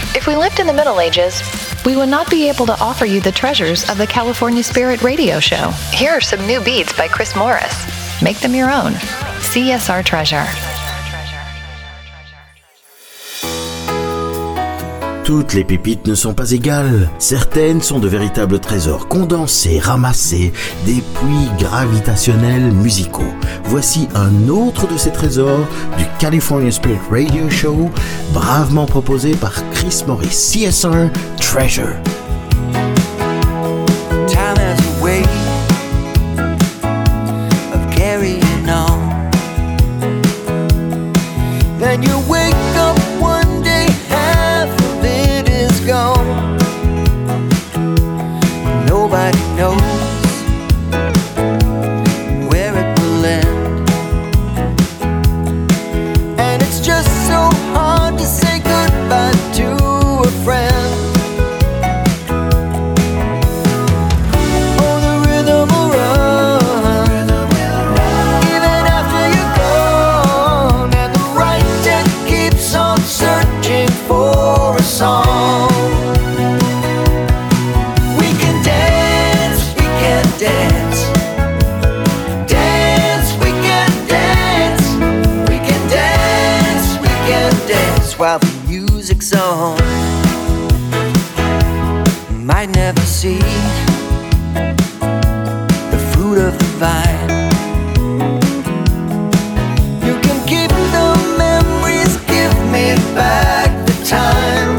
If we lived in the Middle Ages, we would not be able to offer you the treasures of the California Spirit radio show. Here are some new beats by Chris Morris. Make them your own. CSR Treasure. Toutes les pépites ne sont pas égales. Certaines sont de véritables trésors condensés, ramassés, des puits gravitationnels musicaux. Voici un autre de ces trésors du California Spirit Radio Show, bravement proposé par Chris Morris, CSR Treasure. Time has a way of carrying on. Then you wake up one day, half of it is gone. Nobody knows where it will end, and it's just so hard to say goodbye to a friend. Oh, the rhythm will run even after you're gone, and the writer keeps on searching for a song. We can dance, we can dance, dance, we can dance, we can dance, we can dance while the music's on. Might never see the fruit of the vine. You can keep the memories, give me back the time.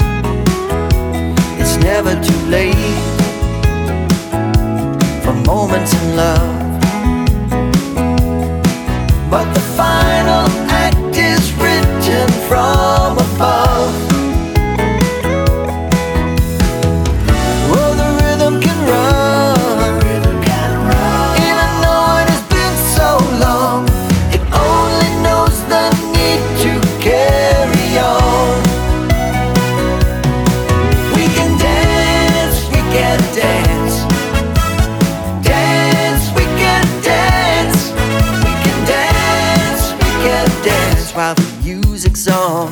It's never too late for moments in love, but the final act is written from above. Oh, the rhythm can run, even though it has been so long. It only knows the need to carry on. We can dance, we can dance, dance, we can dance, we can dance, we can dance while the music's on.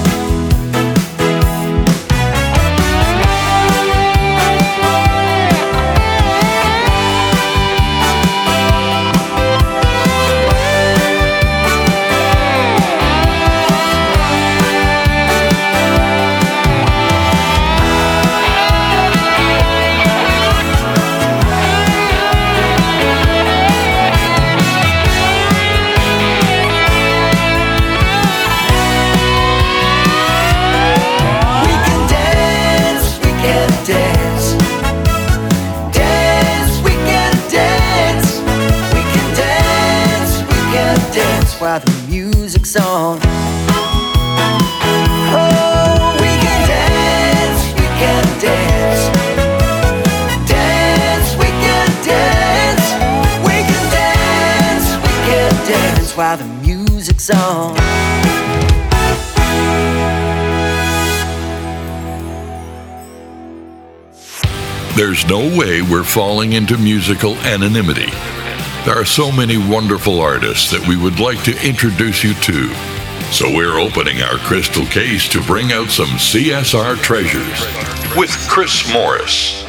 We can dance, we can dance, dance, we can dance, we can dance, we can dance while the music's on. Oh, we can dance, we can dance, dance, we can dance, we can dance, we can dance while the music's on. There's no way we're falling into musical anonymity. There are so many wonderful artists that we would like to introduce you to. So we're opening our crystal case to bring out some CSR treasures with Chris Morris.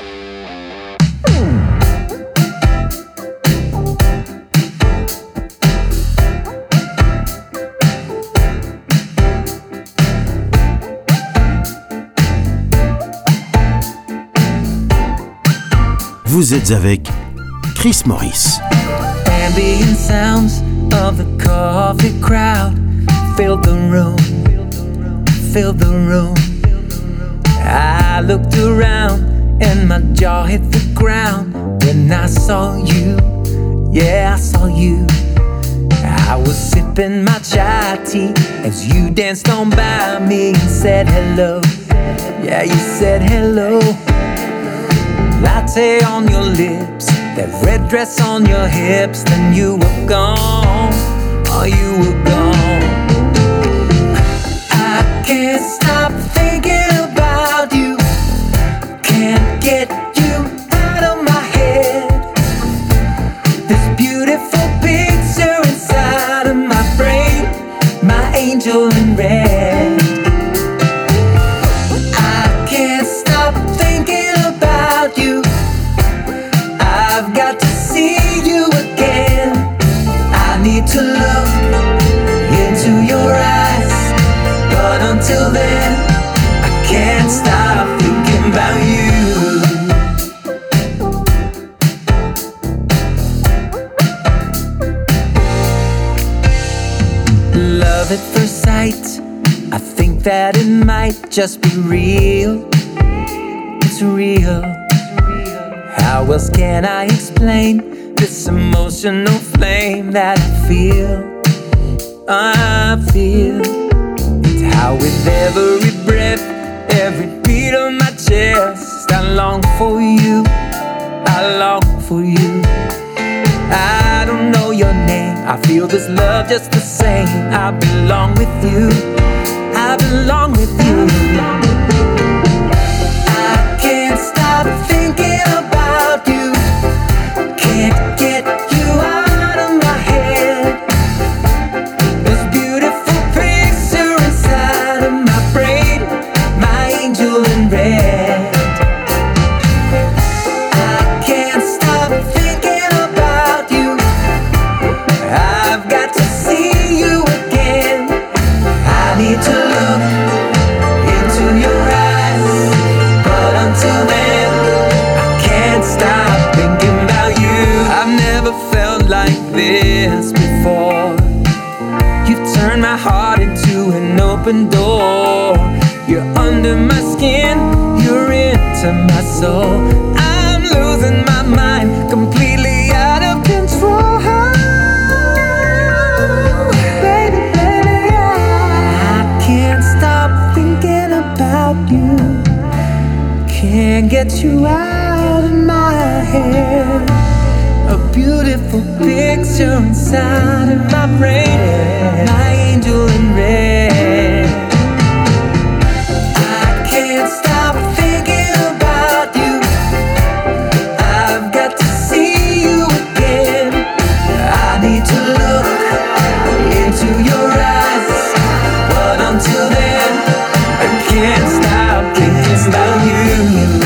Vous êtes avec Chris Morris. Ambient sounds of the coffee crowd filled the room, filled the room. I looked around and my jaw hit the ground when I saw you. Yeah, I saw you. I was sipping my chai tea as you danced on by me and said hello. Yeah, you said hello. Latte on your lips, that red dress on your hips, then you were gone, oh you were gone. I can't stop thinking about you, can't get you out of my head. This beautiful picture inside of my brain, my angel in red. But until then, I can't stop thinking about you. Love at first sight, I think that it might just be real. It's real. How else can I explain this emotional flame that I feel? It's how with every breath, every beat of my chest, I long for you, I long for you. I don't know your name, I feel this love just the same. I belong with you, I belong with you. I can't stop thinking about you, can't get you out of my head. This beautiful picture inside of my brain, my angel in red. I can't stop thinking about you, I've got to see you again. I need to look into your eyes, but until then, I can't stop thinking about you. I've never felt like this before. You've turned my heart into an open door. You're under my skin, you're into my soul. I'm losing my mind, completely out of control. Baby, baby, I can't stop thinking about you, can't get you out of my head. A beautiful picture inside of my brain, my angel in red. I can't stop thinking about you, I've got to see you again. I need to look into your eyes, but until then, I can't stop thinking about you.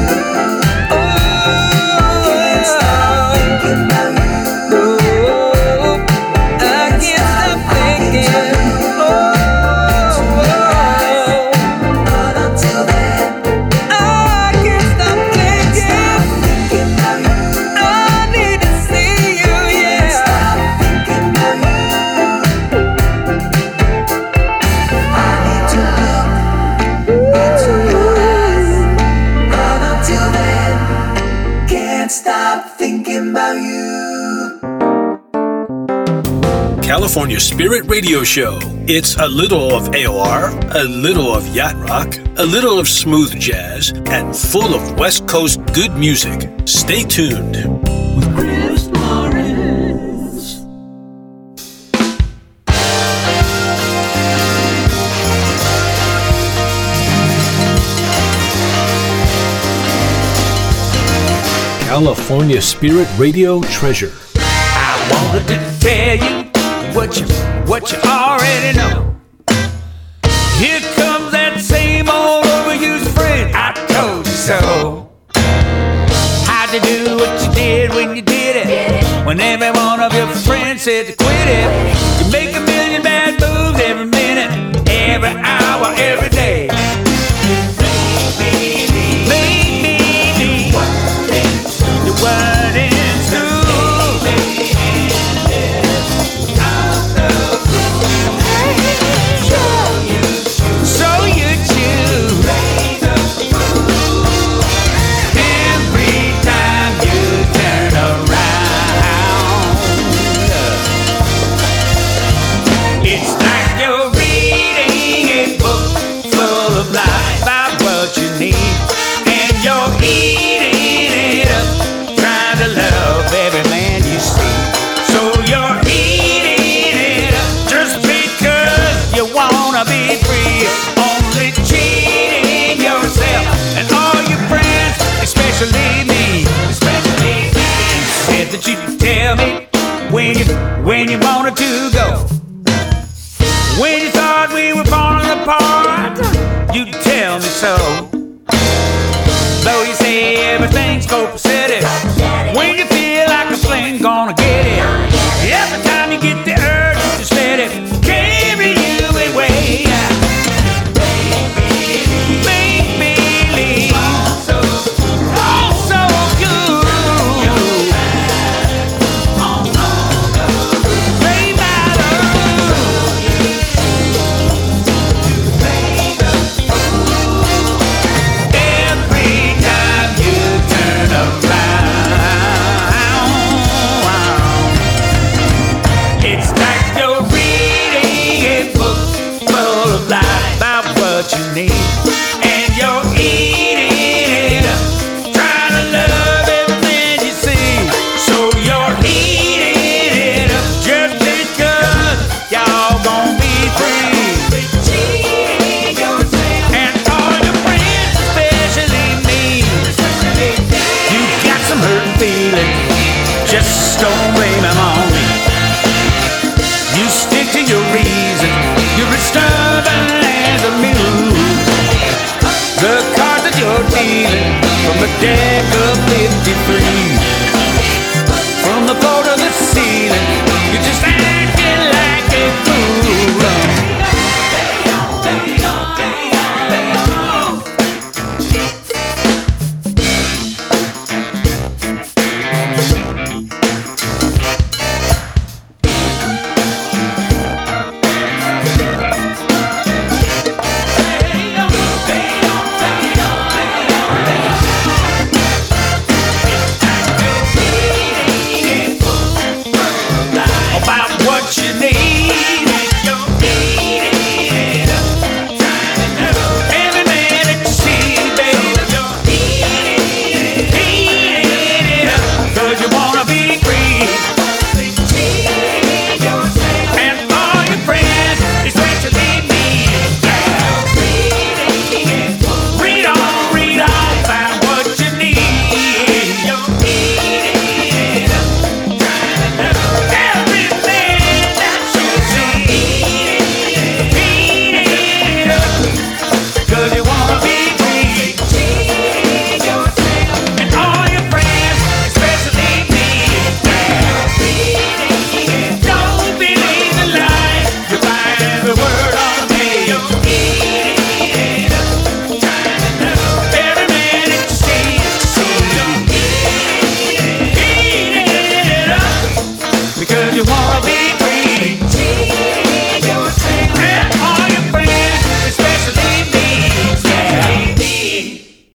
California Spirit Radio Show. It's a little of AOR, a little of yacht rock, a little of smooth jazz, and full of West Coast good music. Stay tuned. With Chris Morris. California Spirit Radio Treasure. I wanted to tell you what you already know. Here comes that same old overused phrase, I told you so. How'd you do what you did when you did it? When every one of your friends said to quit it. You make a million bad moves every minute, every hour, every day. Maybe you weren't in school. So you choose every time you turn around. It's like you're reading a book full of lies about what you need, and you're eating it up, trying to love every man you see. So you're eating it up just because you wanna be free, only cheating yourself and all your friends, especially me. You said that you'd tell me when you wanted to go. When you thought we were falling apart, you'd tell me so. Though you say everything's copacetic,